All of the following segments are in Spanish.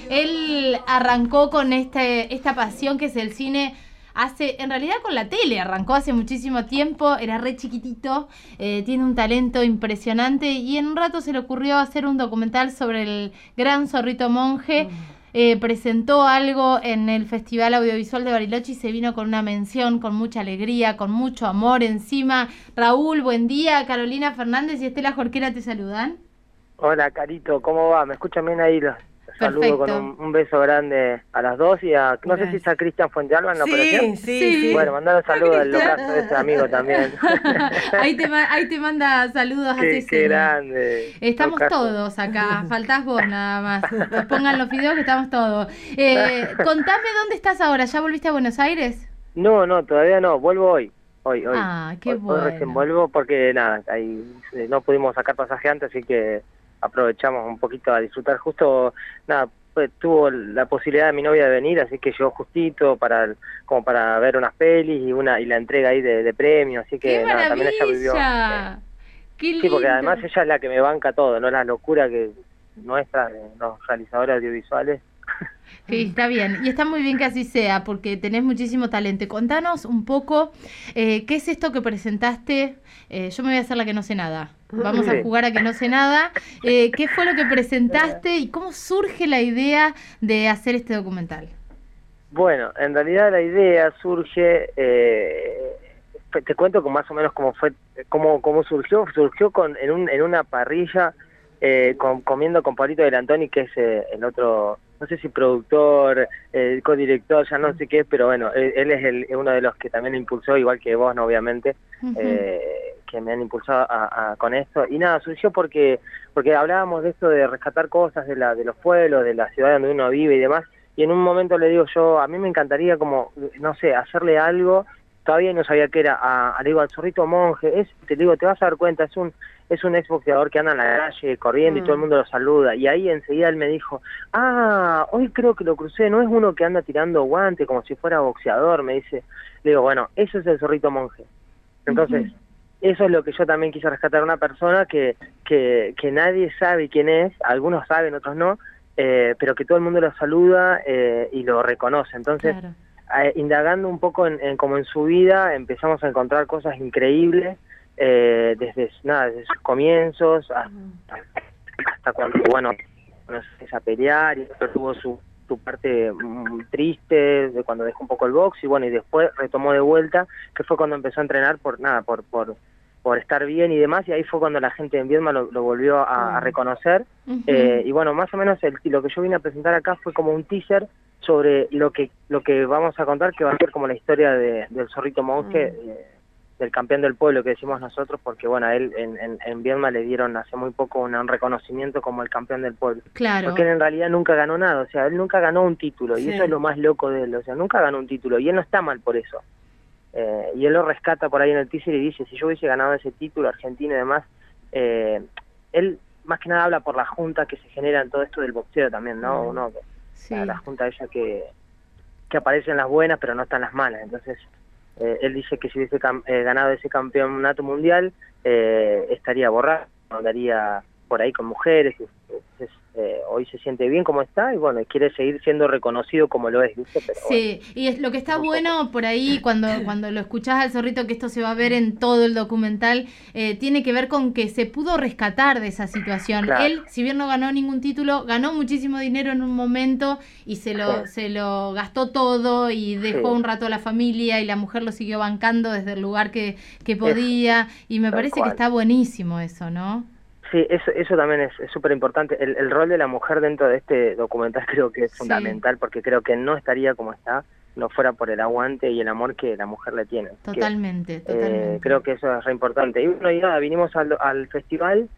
Él arrancó con esta pasión que es el cine. En realidad con la tele, arrancó hace muchísimo tiempo, era re chiquitito, tiene un talento impresionante y en un rato se le ocurrió hacer un documental sobre el gran Zorrito Monje. Presentó algo en el Festival Audiovisual de Bariloche y se vino con una mención, con mucha alegría, con mucho amor encima. Raúl, buen día. Carolina Fernández y Estela Jorquera te saludan. Hola, Carito, ¿cómo va? ¿Me escuchan bien ahí? Los saludo con Perfecto. un beso grande a las dos y a, no sé si Gracias. está Cristian Fuentealba en la operación. Sí. Bueno, mandar un saludo al Cristian. locazo de ese amigo también. Ahí te manda saludos, hace Qué señas. grande. Estamos Locazo. todos acá, faltás vos nada más. Pongan los videos que estamos todos. Contame dónde estás ahora, ¿ya volviste a Buenos Aires? No, todavía no, vuelvo hoy. Hoy. Ah, qué Hoy recién bueno. vuelvo porque nada, ahí no pudimos sacar pasaje antes, así que aprovechamos un poquito a disfrutar. Justo, nada, tuvo la posibilidad de mi novia de venir, así que llegó justito como para ver unas pelis y la entrega ahí de premios, así ¡Qué que nada, también ella vivió. maravilla! ¡Qué Sí, porque lindo! además ella es la que me banca todo, no la locura que nuestra, de los realizadores audiovisuales. Sí, está bien, y está muy bien que así sea, porque tenés muchísimo talento. Contanos un poco, ¿qué es esto que presentaste? Yo me voy a hacer la que no sé nada. Vamos a Sí. jugar a que no sé nada. ¿Qué fue lo que presentaste y cómo surge la idea de hacer este documental? Bueno, en realidad la idea surge, te cuento con más o menos cómo fue, cómo surgió en una parrilla, comiendo con Pablito del Antoni, que es el otro, no sé si productor, codirector, ya no sé qué es, pero bueno, él es uno de los que también impulsó, igual que vos, ¿no? Obviamente, que me han impulsado con esto. Y nada, surgió porque hablábamos de esto de rescatar cosas de los pueblos, de la ciudad donde uno vive y demás. Y en un momento le digo yo, a mí me encantaría como, no sé, hacerle algo, todavía no sabía qué era, le digo al Zorrito Monje, te digo, te vas a dar cuenta, es un exboxeador que anda en la calle corriendo y todo el mundo lo saluda. Y ahí enseguida él me dijo, hoy creo que lo crucé, no es uno que anda tirando guante como si fuera boxeador, me dice. Le digo, bueno, eso es el Zorrito Monje. Entonces, eso es lo que yo también quise rescatar, una persona que nadie sabe quién es, algunos saben, otros no, pero que todo el mundo lo saluda y lo reconoce. Entonces, Claro. Indagando un poco como en su vida, empezamos a encontrar cosas increíbles, desde sus comienzos hasta cuando, bueno, nos empieza a pelear y después tuvo su parte triste de cuando dejó un poco el box y bueno, y después retomó de vuelta, que fue cuando empezó a entrenar por estar bien y demás, y ahí fue cuando la gente en Viedma lo volvió a reconocer. Y bueno, más o menos lo que yo vine a presentar acá fue como un teaser sobre lo que vamos a contar, que va a ser como la historia del Zorrito Monje, del campeón del pueblo que decimos nosotros, porque bueno, a él en Viedma le dieron hace muy poco un reconocimiento como el campeón del pueblo. Claro. Porque él en realidad nunca ganó nada, o sea, él nunca ganó un título, Sí. y eso es lo más loco de él, o sea, nunca ganó un título, y él no está mal por eso. Y él lo rescata por ahí en el teaser y dice, si yo hubiese ganado ese título argentino y demás, él más que nada habla por la junta que se genera en todo esto del boxeo también, ¿no? Uno, Sí. la junta ella que aparece en las buenas pero no está en las malas. Entonces él dice que si hubiese ganado ese campeonato mundial, estaría borrado, andaría por ahí con mujeres. Entonces, hoy se siente bien como está y bueno, quiere seguir siendo reconocido como lo es, ¿viste? Pero Sí, y es lo que está bueno por ahí cuando lo escuchás al Zorrito, que esto se va a ver en todo el documental, tiene que ver con que se pudo rescatar de esa situación. Claro. Él, si bien no ganó ningún título, ganó muchísimo dinero en un momento y se lo gastó todo y dejó un rato a la familia y la mujer lo siguió bancando desde el lugar que podía, y me parece que está buenísimo eso, ¿no? Sí, eso también es súper importante. El rol de la mujer dentro de este documental creo que es fundamental, porque creo que no estaría como está, no fuera por el aguante y el amor que la mujer le tiene. Totalmente. Creo que eso es re importante. Y bueno, ya vinimos al festival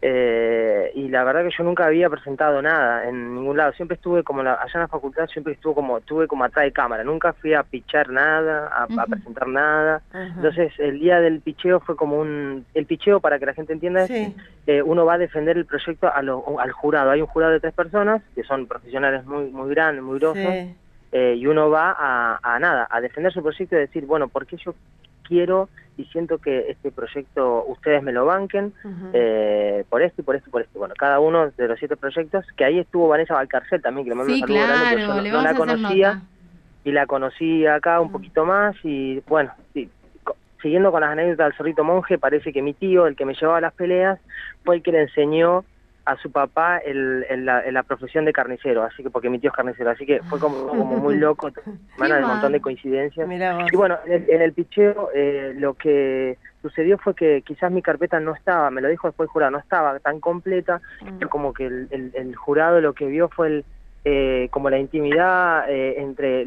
y la verdad que yo nunca había presentado nada en ningún lado. Siempre estuve como allá en la facultad, estuve como atrás de cámara. Nunca fui a pichar nada, a presentar nada. Entonces el día del picheo fue como el picheo, para que la gente entienda, es uno va a defender el proyecto al jurado. Hay un jurado de 3 personas que son profesionales muy grandes, muy grosos. Y uno va a defender su proyecto y decir, bueno, ¿por qué yo quiero y siento que este proyecto ustedes me lo banquen por esto y por esto y por esto. Bueno, cada uno de los 7 proyectos, que ahí estuvo Vanessa Valcarcel también, que le mando un saludo grande, porque yo no la conocía, y la conocí acá un poquito más, y bueno, sí, siguiendo con las anécdotas del Zorrito Monje, parece que mi tío, el que me llevaba a las peleas, fue el que le enseñó a su papá la profesión de carnicero, así que porque mi tío es carnicero, así que fue como muy loco, de un montón de coincidencias. Y bueno, en el picheo lo que sucedió fue que quizás mi carpeta no estaba, me lo dijo después el jurado, no estaba tan completa, como que el jurado lo que vio fue como la intimidad entre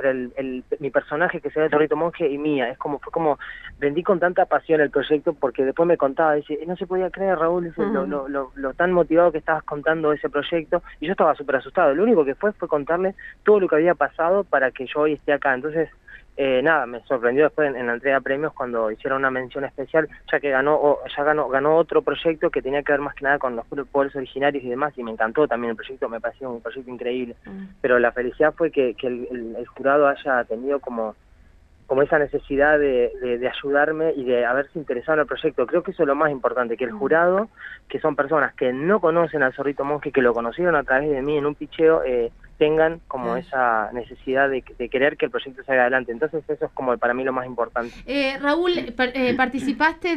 mi personaje, que se llama Zorrito Monje, y mía. Fue como vendí con tanta pasión el proyecto, porque después me contaba, dice, no se podía creer, Raúl, dice, lo tan motivado que estabas contando ese proyecto, y yo estaba súper asustado. Lo único que fue contarle todo lo que había pasado para que yo hoy esté acá. Entonces, nada, me sorprendió después en la entrega de premios cuando hicieron una mención especial, ya que ganó otro proyecto que tenía que ver más que nada con los pueblos originarios y demás, y me encantó también el proyecto, me pareció un proyecto increíble. Pero la felicidad fue que el jurado haya tenido como esa necesidad de ayudarme y de haberse interesado en el proyecto. Creo que eso es lo más importante, que el jurado, que son personas que no conocen al Zorrito Monje, que lo conocieron a través de mí en un picheo, tengan como esa necesidad de querer que el proyecto salga adelante. Entonces eso es como para mí lo más importante. Raúl, participaste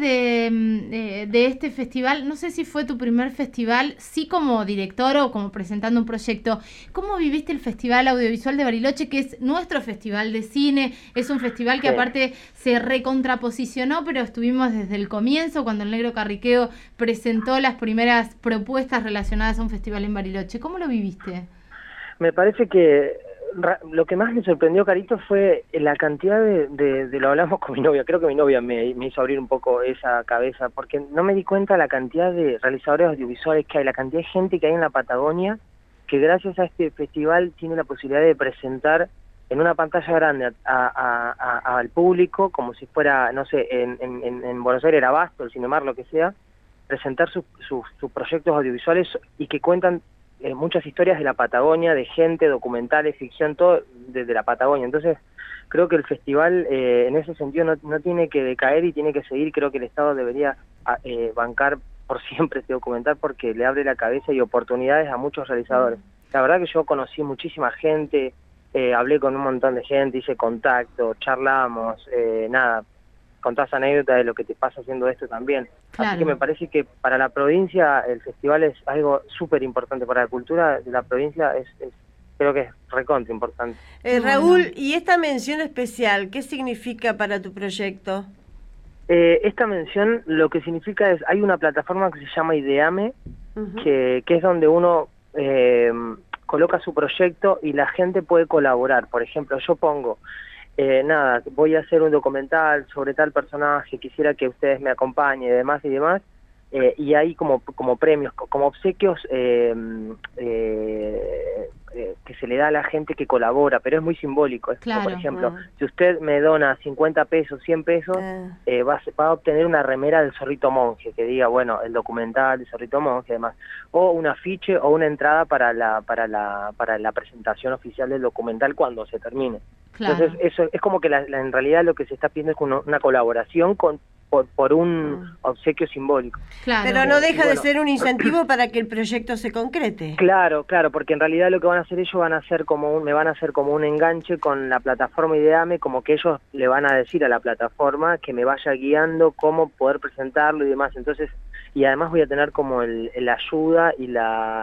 de este festival, no sé si fue tu primer festival, sí como director o como presentando un proyecto. ¿Cómo viviste el Festival Audiovisual de Bariloche, que es nuestro festival de cine? Es un festival que aparte se recontraposicionó, pero estuvimos desde el comienzo, cuando el Negro Carriqueo presentó las primeras propuestas relacionadas a un festival en Bariloche. ¿Cómo lo viviste? Me parece que lo que más me sorprendió, Carito, fue la cantidad lo hablamos con mi novia, creo que mi novia me hizo abrir un poco esa cabeza, porque no me di cuenta la cantidad de realizadores audiovisuales que hay, la cantidad de gente que hay en la Patagonia, que gracias a este festival tiene la posibilidad de presentar en una pantalla grande al público, como si fuera, no sé, en Buenos Aires, el Abasto, el Cinemar, lo que sea, presentar sus proyectos audiovisuales y que cuentan muchas historias de la Patagonia, de gente, documentales, ficción, todo desde la Patagonia. Entonces, creo que el festival en ese sentido no tiene que decaer y tiene que seguir. Creo que el Estado debería bancar por siempre este documental, porque le abre la cabeza y oportunidades a muchos realizadores. La verdad que yo conocí muchísima gente, hablé con un montón de gente, hice contacto, charlamos, contás anécdotas de lo que te pasa haciendo esto también. Claro. Así que me parece que para la provincia el festival es algo súper importante. Para la cultura de la provincia creo que es recontra importante. Raúl, ¿y esta mención especial qué significa para tu proyecto? Esta mención lo que significa es, hay una plataforma que se llama Ideame, que es donde uno coloca su proyecto y la gente puede colaborar. Por ejemplo, yo pongo voy a hacer un documental sobre tal personaje, quisiera que ustedes me acompañen y demás, y hay como premios, como obsequios que se le da a la gente que colabora, pero es muy simbólico. Claro. Por ejemplo, si usted me dona 50 pesos, 100 pesos, va a obtener una remera del Zorrito Monje, que diga, bueno, el documental del Zorrito Monje, además, o un afiche o una entrada para la presentación oficial del documental cuando se termine. Claro. Entonces, eso es como que en realidad lo que se está pidiendo es una colaboración por un obsequio simbólico. Claro. Pero no deja de ser un incentivo para que el proyecto se concrete. Claro, porque en realidad lo que van a hacer ellos me van a hacer como un enganche con la plataforma Ideame, como que ellos le van a decir a la plataforma que me vaya guiando cómo poder presentarlo y demás. Entonces, y además voy a tener como la ayuda y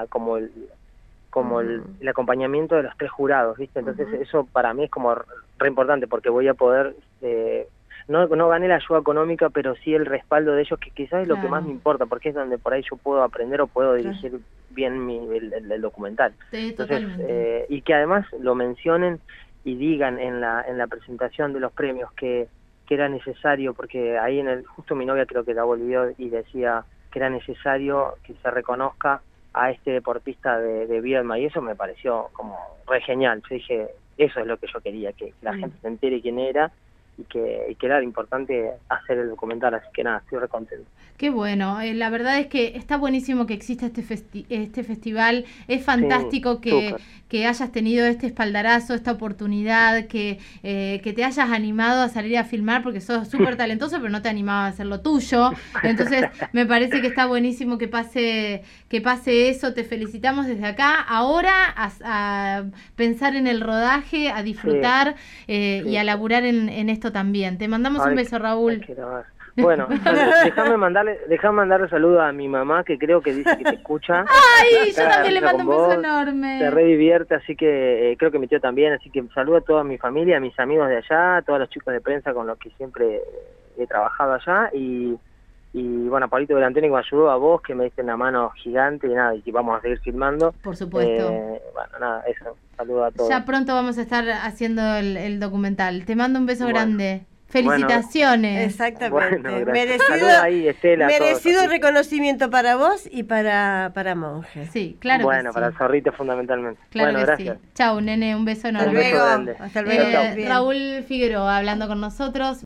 el acompañamiento de los 3 jurados, ¿viste? Entonces eso para mí es como re importante, porque voy a poder no gané la ayuda económica, pero sí el respaldo de ellos, que quizás es lo que más me importa, porque es donde por ahí yo puedo aprender o puedo dirigir bien el documental. Sí, entonces, y que además lo mencionen y digan en la presentación de los premios que era necesario, porque ahí justo mi novia creo que la volvió y decía que era necesario que se reconozca a este deportista de Viedma, y eso me pareció como re genial. Yo dije, eso es lo que yo quería, que la gente se entere quién era, que era importante hacer el documental, así que nada, estoy recontento. Qué bueno, la verdad es que está buenísimo que exista este festival, es fantástico sí, que hayas tenido este espaldarazo, esta oportunidad, que te hayas animado a salir a filmar, porque sos súper talentoso, pero no te animabas a hacer lo tuyo, entonces me parece que está buenísimo que pase eso, te felicitamos desde acá, ahora a pensar en el rodaje, a disfrutar y a laburar en esto también. Te mandamos un beso, Raúl. Bueno, déjame mandarle saludos a mi mamá, que creo que dice que te escucha. ¡Ay! Yo también le mando un beso enorme. Se re divierte, así que creo que mi tío también, así que saludo a toda mi familia, a mis amigos de allá, a todos los chicos de prensa con los que siempre he trabajado allá, y bueno, a Pablito Belantoni que me ayudó, a vos, que me diste una mano gigante, y nada, y que vamos a seguir filmando. Por supuesto. Bueno, nada, eso, saludo a todos. Ya pronto vamos a estar haciendo el documental. Te mando un beso grande. Felicitaciones. Bueno, exactamente. Bueno, merecido merecido reconocimiento para vos y para Monje. Sí, claro. Bueno, para el Zorrito fundamentalmente. Claro, bueno, gracias. Sí. Chau, nene, un beso enorme. Hasta luego. Hasta luego. Raúl Figueroa hablando con nosotros.